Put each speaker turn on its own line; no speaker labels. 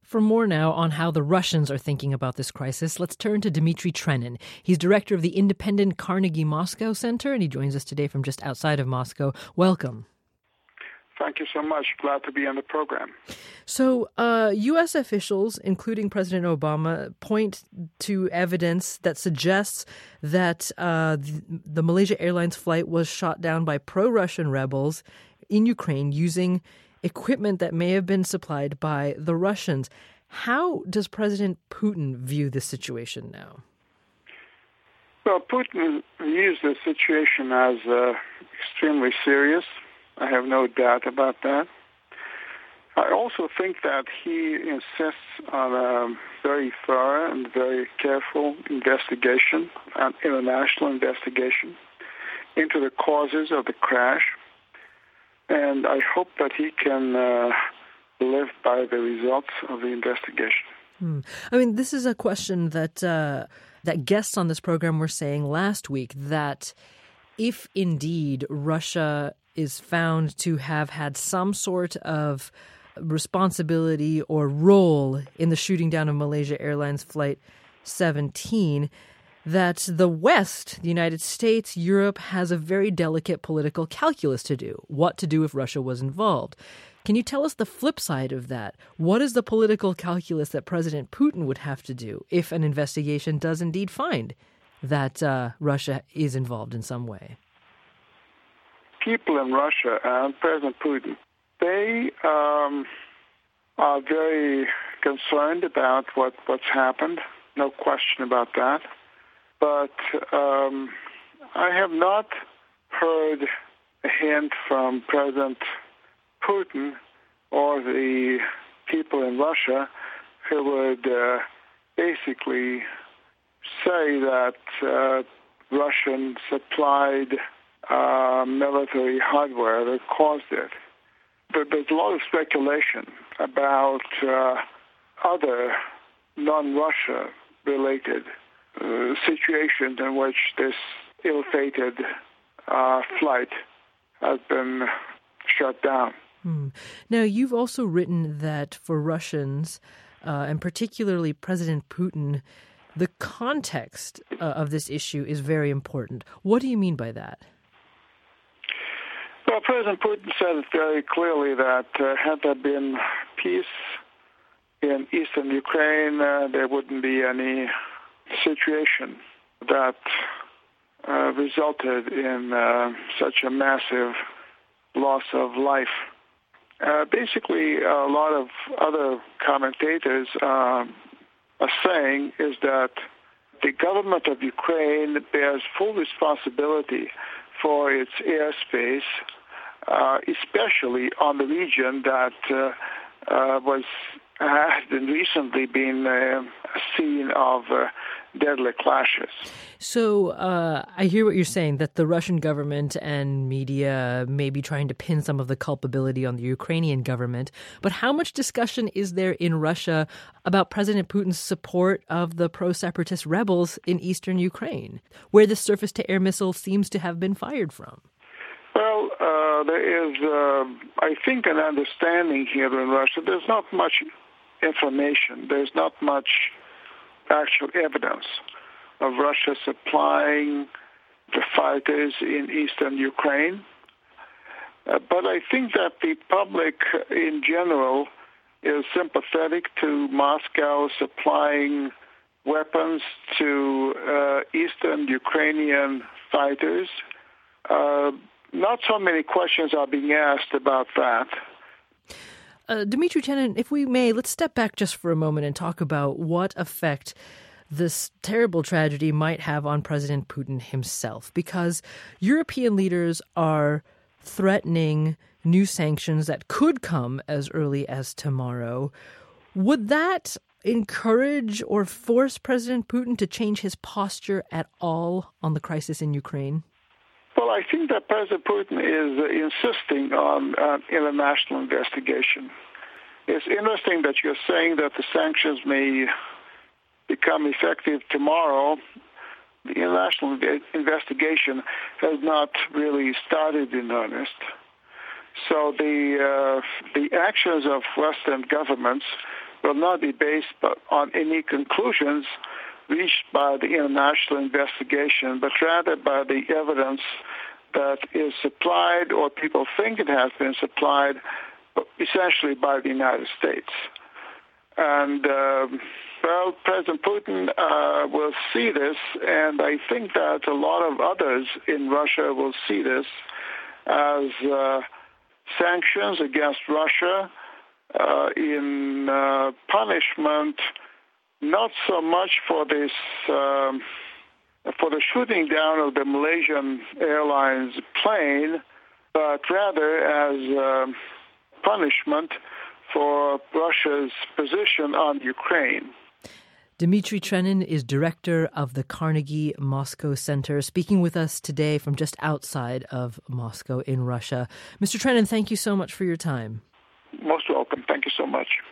For more now on how the Russians are thinking about this crisis, let's turn to Dmitry Trenin. He's director of the independent Carnegie Moscow Center, and he joins us today from just outside of Moscow. Welcome.
Thank you so much. Glad to be on the program.
So, U.S. officials, including President Obama, point to evidence that suggests that the Malaysia Airlines flight was shot down by pro-Russian rebels in Ukraine using equipment that may have been supplied by the Russians. How does President Putin view this situation now?
Well, Putin views the situation as extremely serious. I have no doubt about that. I also think that he insists on a very thorough and very careful investigation, an international investigation, into the causes of the crash. And I hope that he can live by the results of the investigation.
I mean, this is a question that that guests on this program were saying last week, that if indeed Russia is found to have had some sort of responsibility or role in the shooting down of Malaysia Airlines Flight 17, that the West, the United States, Europe, has a very delicate political calculus to do, what to do if Russia was involved. Can you tell us the flip side of that? What is the political calculus that President Putin would have to do if an investigation does indeed find that Russia is involved in some way?
People in Russia and President Putin, they are very concerned about what's happened. No question about that. But I have not heard a hint from President Putin or the people in Russia who would basically say that Russian supplied military hardware that caused it. But there's a lot of speculation about other non-Russia related situations in which this ill-fated flight has been shut down.
Now, you've also written that for Russians, and particularly President Putin, the context of this issue is very important. What do you mean by that?
Well, President Putin said it very clearly that had there been peace in eastern Ukraine, there wouldn't be any situation that resulted in such a massive loss of life. Basically, a lot of other commentators are saying is that the government of Ukraine bears full responsibility for its airspace, especially on the region that has been recently been a scene of deadly clashes.
So I hear what you're saying, that the Russian government and media may be trying to pin some of the culpability on the Ukrainian government. But how much discussion is there in Russia about President Putin's support of the pro-separatist rebels in eastern Ukraine, where the surface-to-air missile seems to have been fired from?
Well, there is, I think, an understanding here in Russia. There's not much information. There's not much actual evidence of Russia supplying the fighters in eastern Ukraine. But I think that the public in general is sympathetic to Moscow supplying weapons to eastern Ukrainian fighters. Not so many questions are being asked about that.
Dmitry Trenin, if we may, let's step back just for a moment and talk about what effect this terrible tragedy might have on President Putin himself, because European leaders are threatening new sanctions that could come as early as tomorrow. Would that encourage or force President Putin to change his posture at all on the crisis in Ukraine?
Well, I think that President Putin is insisting on an international investigation. It's interesting that you're saying that the sanctions may become effective tomorrow. The international investigation has not really started in earnest. So the actions of Western governments will not be based on any conclusions reached by the international investigation, but rather by the evidence that is supplied, or people think it has been supplied, essentially by the United States. And, President Putin will see this, and I think that a lot of others in Russia will see this as sanctions against Russia in punishment, not so much for this, for the shooting down of the Malaysian Airlines plane, but rather as punishment for Russia's position on Ukraine.
Dmitry Trenin is director of the Carnegie Moscow Center, speaking with us today from just outside of Moscow in Russia. Mr. Trenin, thank you so much for your time.
Most welcome. Thank you so much.